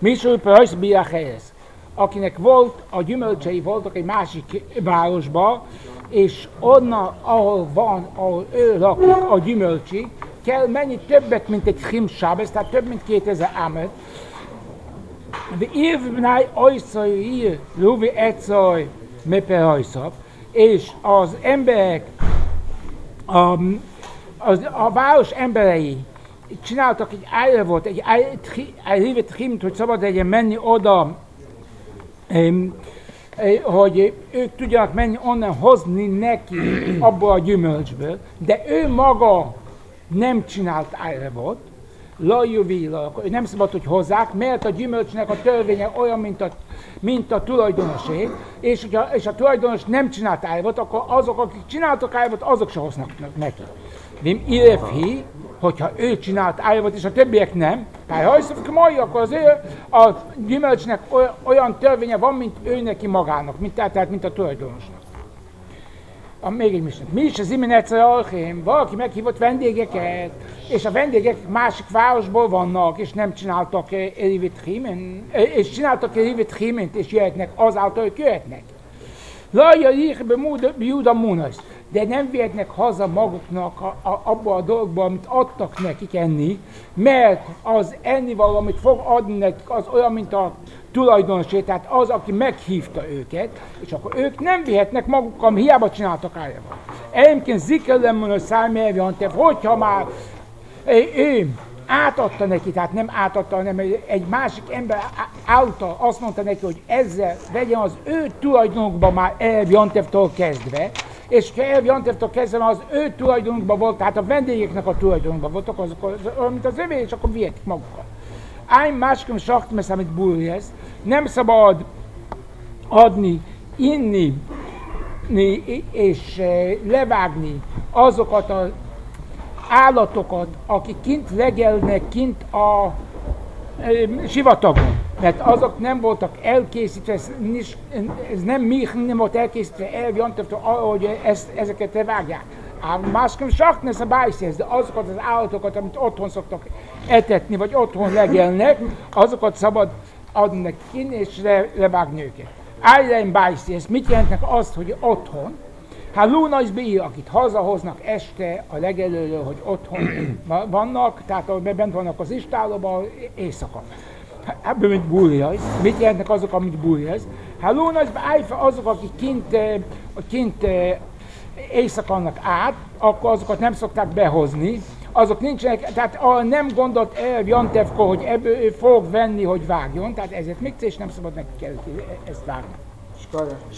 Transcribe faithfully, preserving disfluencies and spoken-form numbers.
Misújpa hajszbíják helyez. Akinek volt, a gyümölcsei voltak egy másik városba, és onnan, ahol van, ahol ő lakik, a gyümölcsi, kell menni többet, mint egy himsábez, tehát több, mint kétezer ámet. De évnáj ajszai ír, Ruvi Ecaj, Mepe hajszap, és az emberek, a, az, a város emberei csináltak egy ájravot, egy ájrivet himt, hogy szabad legyen menni oda, hogy ők tudjanak menni onnan hozni neki abból a gyümölcsből, de ő maga nem csinált ájravot, lajjuvila, ő nem szabad, hogy hozzák, mert a gyümölcsnek a törvénye olyan, mint a, mint a tulajdonosé, és, hogyha, és a tulajdonos nem csinált ájravot, akkor azok, akik csináltak ájravot, azok se hoznak neki. Vim irefhi, hogyha ő csinált ájravot, és a többiek nem, tehát hajszok mai, akkor az ő, a gyümölcsnek olyan, olyan törvénye van, mint ő neki magának, mint, tehát mint a tulajdonosnak. A, még egy misnek. Mi is az imen egyszer alchém, valaki meghívott vendégeket, és a vendégek másik városból vannak, és nem csináltak elivit hímen, és csináltak elivit híment, és jöhetnek azáltal, hogy jöhetnek. Lajja írbe Júda Munasz, de nem vihetnek haza maguknak a, a, abba a dolgba, amit adtak nekik enni, mert az ennivaló, amit fog adni nekik, az olyan, mint a tulajdonosé, tehát az, aki meghívta őket, és akkor ők nem vihetnek magukkal, hiába csináltak ájával. Egyébként zikelem a szájmelvjantev, hogyha már ő átadta neki, tehát nem átadta, hanem egy másik ember által azt mondta neki, hogy ezzel vegyen az ő tulajdonokban már elvjantevtől kezdve, és ha elvjantevtől kezdve az ő tulajdonokban volt, tehát a vendégeknek a tulajdonokban voltak, azok, mint az övé, és akkor vihetik magukkal. Ám másikom sachtmesz, amit búrjez, nem szabad adni, inni és levágni azokat az állatokat, akik kint legelnek kint a e, sivatagon, mert azok nem voltak elkészítve, ez, ez nem mi nem volt elkészítve, elvjantevtől, ahogy ezt, ezeket levágják. Ám másképp saknesz a bájszész, de azokat az állatokat, amit otthon szoktak etetni, vagy otthon legelnek, azokat szabad adni nekik és le, levágni őket. Ájlein bájszész, mit jelentnek azt, hogy otthon? Hát Luna is beír, akit hazahoznak este a legelőről, hogy otthon vannak, tehát ahogy bent vannak az istálóban, éjszaka. Ebből mint búrjaz. Mit jelentnek azok, amit búrjaz? Hát Luna is beájfa azok, akik kint, kint éjszakannak át, akkor azokat nem szokták behozni. Azok nincsenek, tehát nem gondolt el Jantevko, hogy ebből ő fog venni, hogy vágjon, tehát ezért még és nem szabad neki kell ezt vágni.